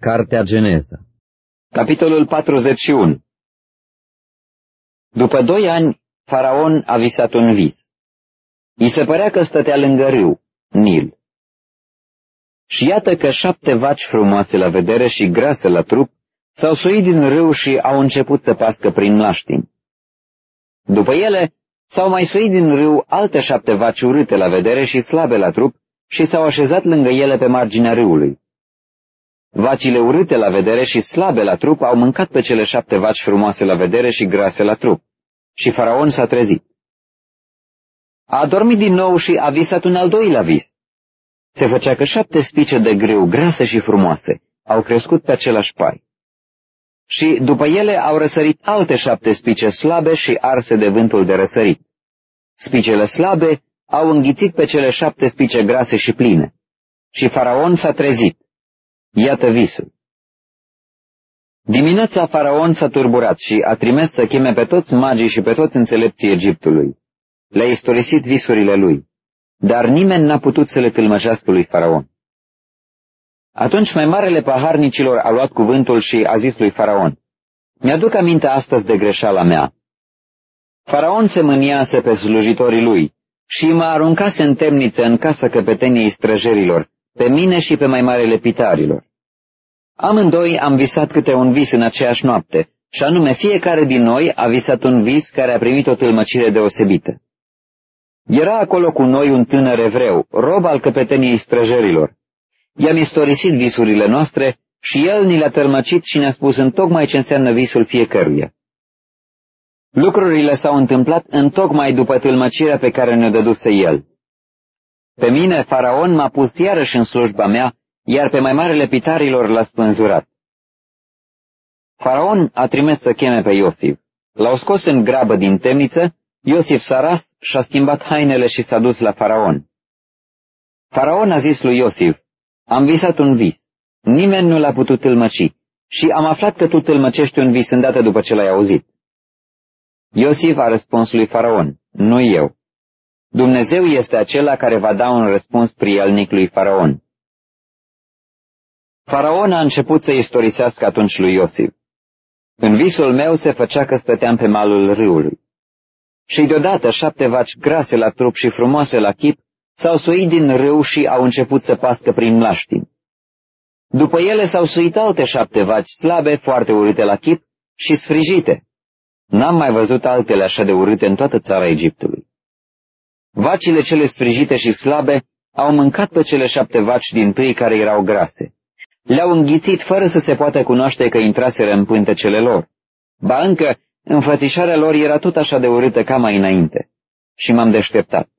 Cartea Geneza. Capitolul 41. După 2 ani, Faraon a visat un vis. I se părea că stătea lângă râu, Nil. Și iată că 7 vaci frumoase la vedere și grase la trup s-au suit din râu și au început să pască prin mlaștini. După ele s-au mai suit din râu alte 7 vaci urâte la vedere și slabe la trup și s-au așezat lângă ele pe marginea râului. Vacile urâte la vedere și slabe la trup au mâncat pe cele 7 vaci frumoase la vedere și grase la trup. Și Faraon s-a trezit. A adormit din nou și a visat un al doilea vis. Se făcea că 7 spice de grâu grase și frumoase au crescut pe același pai. Și după ele au răsărit alte 7 spice slabe și arse de vântul de răsărit. Spicele slabe au înghițit pe cele 7 spice grase și pline. Și Faraon s-a trezit. Iată visul. Dimineața Faraon s-a turburat și a trimis să cheme pe toți magii și pe toți înțelepții Egiptului. Le-a istorisit visurile lui, dar nimeni n-a putut să le tâlmășească lui Faraon. Atunci mai marele paharnicilor a luat cuvântul și a zis lui Faraon: Mi-aduc aminte astăzi de greșeala mea. Faraon se mâniase pe slujitorii lui și mă aruncase în temniță în casa căpeteniei străjerilor, pe mine și pe mai marele pitarilor. Amândoi am visat câte un vis în aceeași noapte, și anume fiecare din noi a visat un vis care a primit o tâlmăcire deosebită. Era acolo cu noi un tânăr evreu, rob al căpeteniei străjerilor. I-am istorisit visurile noastre și el ni le-a tălmăcit și ne-a spus întocmai ce înseamnă visul fiecăruia. Lucrurile s-au întâmplat întocmai după tâlmăcirea pe care ne-o dăduse el. Pe mine, Faraon m-a pus iarăși în slujba mea, iar pe mai marele pitarilor l-a spânzurat. Faraon a trimis să cheme pe Iosif. L-au scos în grabă din temniță, Iosif s-a ras și-a schimbat hainele și s-a dus la Faraon. Faraon a zis lui Iosif: Am visat un vis. Nimeni nu l-a putut tâlmăci și am aflat că tu tâlmăcești un vis îndată după ce l-ai auzit. Iosif a răspuns lui Faraon: Nu eu. Dumnezeu este acela care va da un răspuns prielnic lui Faraon. Faraon a început să istorisească atunci lui Iosif: În visul meu se făcea că stăteam pe malul râului. Și deodată 7 vaci grase la trup și frumoase la chip s-au suit din râu și au început să pască prin mlaștini. După ele s-au suit alte 7 vaci slabe, foarte urâte la chip și sfrijite. N-am mai văzut altele așa de urâte în toată țara Egiptului. Vacile cele sfrijite și slabe au mâncat pe cele 7 vaci dintâi care erau grase. Le-au înghițit fără să se poată cunoaște că intraseră în pântecele lor. Ba încă, înfățișarea lor era tot așa de urâtă ca mai înainte. Și m-am deșteptat.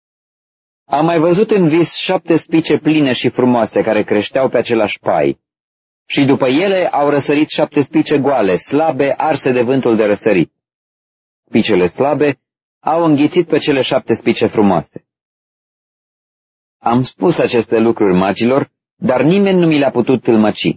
Am mai văzut în vis 7 spice pline și frumoase care creșteau pe același pai. Și după ele au răsărit 7 spice goale, slabe, arse de vântul de răsărit. Spicele slabe au înghițit pe cele 7 spice frumoase. Am spus aceste lucruri magilor, dar nimeni nu mi le-a putut tâlmăci.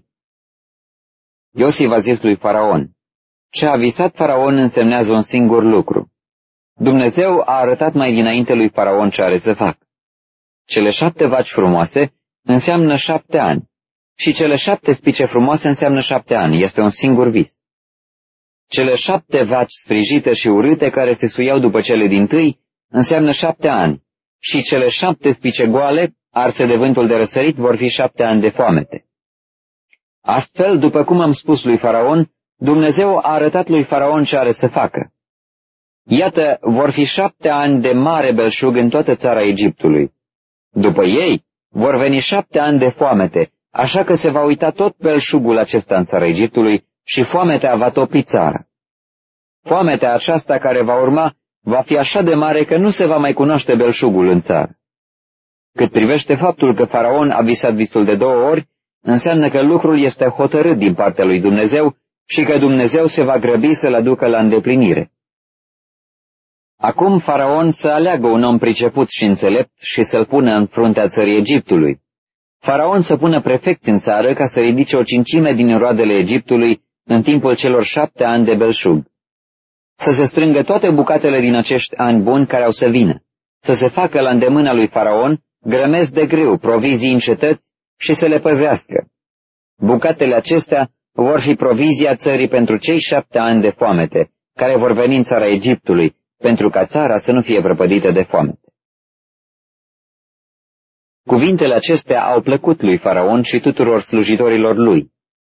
Iosif a zis lui Faraon: Ce a visat Faraon însemnează un singur lucru. Dumnezeu a arătat mai dinainte lui Faraon ce are să facă. Cele 7 vaci frumoase înseamnă 7 ani și cele 7 spice frumoase înseamnă 7 ani. Este un singur vis. Cele 7 vaci sfrijite și urâte care se suiau după cele dintâi înseamnă 7 ani și cele 7 spice goale, arse de vântul de răsărit, vor fi 7 ani de foamete. Astfel, după cum am spus lui Faraon, Dumnezeu a arătat lui Faraon ce are să facă. Iată, vor fi 7 ani de mare belșug în toată țara Egiptului. După ei, vor veni 7 ani de foamete, așa că se va uita tot belșugul acesta în țara Egiptului și foametea va topi țara. Foametea aceasta care va urma va fi așa de mare că nu se va mai cunoaște belșugul în țară. Cât privește faptul că Faraon a visat visul de 2 ori, înseamnă că lucrul este hotărât din partea lui Dumnezeu și că Dumnezeu se va grăbi să-l aducă la îndeplinire. Acum Faraon să aleagă un om priceput și înțelept și să-l pună în fruntea țării Egiptului. Faraon să pună prefecți în țară ca să ridice o cincime din roadele Egiptului în timpul celor 7 ani de belșug. Să se strângă toate bucatele din acești ani buni care au să vină. Să se facă la îndemâna lui Faraon grămezi de grâu, provizii în cetăți și să le păzească. Bucatele acestea vor fi provizia țării pentru cei 7 ani de foamete, care vor veni în țara Egiptului, pentru ca țara să nu fie prăpădită de foamete. Cuvintele acestea au plăcut lui Faraon și tuturor slujitorilor lui.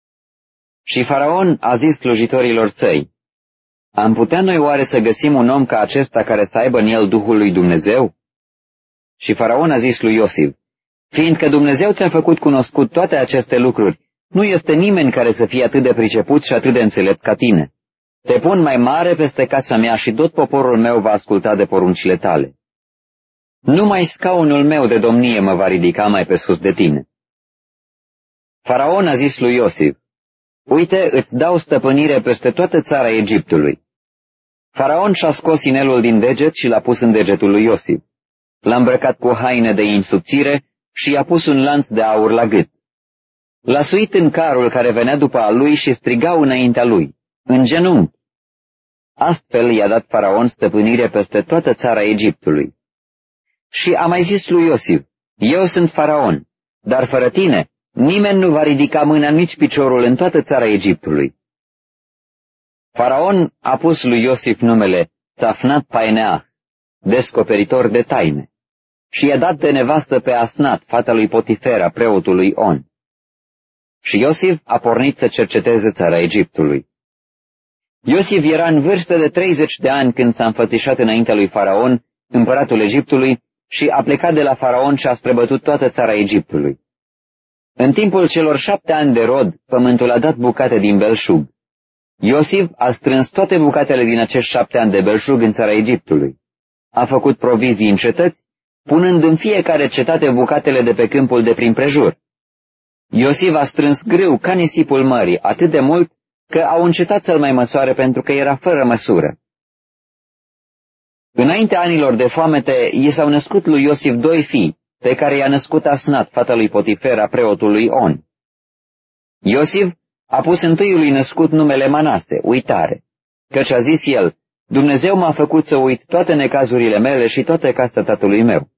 Și Faraon a zis slujitorilor săi: Am putea noi oare să găsim un om ca acesta care să aibă în el Duhul lui Dumnezeu? Și Faraon a zis lui Iosif: Fiindcă Dumnezeu ți-a făcut cunoscut toate aceste lucruri, nu este nimeni care să fie atât de priceput și atât de înțelept ca tine. Te pun mai mare peste casa mea și tot poporul meu va asculta de poruncile tale. Numai scaunul meu de domnie mă va ridica mai pe sus de tine. Faraon a zis lui Iosif: Uite, îți dau stăpânire peste toată țara Egiptului. Faraon și-a scos inelul din deget și l-a pus în degetul lui Iosif. L-a îmbrăcat cu haine de in subțire și i-a pus un lanț de aur la gât. L-a suit în carul care venea după a lui și strigau înaintea lui: În genunchi! Astfel i-a dat Faraon stăpânire peste toată țara Egiptului. Și a mai zis lui Iosif: Eu sunt Faraon, dar fără tine nimeni nu va ridica mâna nici piciorul în toată țara Egiptului. Faraon a pus lui Iosif numele Țafnat Paeneah, descoperitor de taine, și i-a dat de nevastă pe Asnat, fata lui Potifera, preotului On. Și Iosif a pornit să cerceteze țara Egiptului. Iosif era în vârstă de 30 de ani când s-a înfățișat înaintea lui Faraon, împăratul Egiptului, și a plecat de la Faraon și a străbătut toată țara Egiptului. În timpul celor 7 ani de rod, pământul a dat bucate din belșug. Iosif a strâns toate bucatele din acești 7 ani de belșug în țara Egiptului. A făcut provizii în cetăți, punând în fiecare cetate bucatele de pe câmpul de prin prejur. Iosif a strâns grâu ca nisipul mării, atât de mult că au încetat să-l mai măsoare pentru că era fără măsură. Înainte anilor de foamete, i s-au născut lui Iosif 2 fii, pe care i-a născut Asnat, fata lui Potifera, preotului On. Iosif a pus întâiului născut numele Manase, uitare, căci a zis el: Dumnezeu m-a făcut să uit toate necazurile mele și toate casa tatălui meu.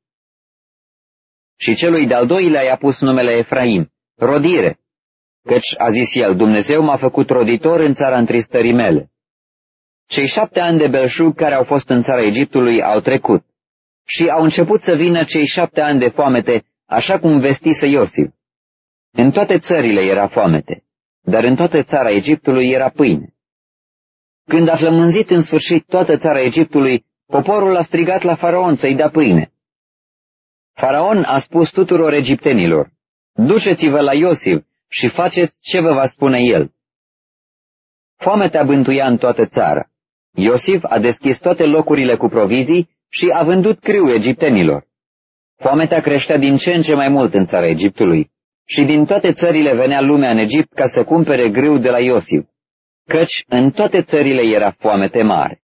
Și celui de-al doilea i-a pus numele Efraim, rodire, căci a zis el: Dumnezeu m-a făcut roditor în țara întristării mele. Cei 7 ani de belșug care au fost în țara Egiptului au trecut și au început să vină cei 7 ani de foamete, așa cum vestise Iosif. În toate țările era foamete, dar în toată țara Egiptului era pâine. Când a flămânzit în sfârșit toată țara Egiptului, poporul a strigat la Faraon să-i dea pâine. Faraon a spus tuturor egiptenilor: Duceți-vă la Iosif și faceți ce vă va spune el. Foametea bântuia în toată țara. Iosif a deschis toate locurile cu provizii și a vândut grâu egiptenilor. Foametea creștea din ce în ce mai mult în țara Egiptului și din toate țările venea lumea în Egipt ca să cumpere grâu de la Iosif, căci în toate țările era foamete mare.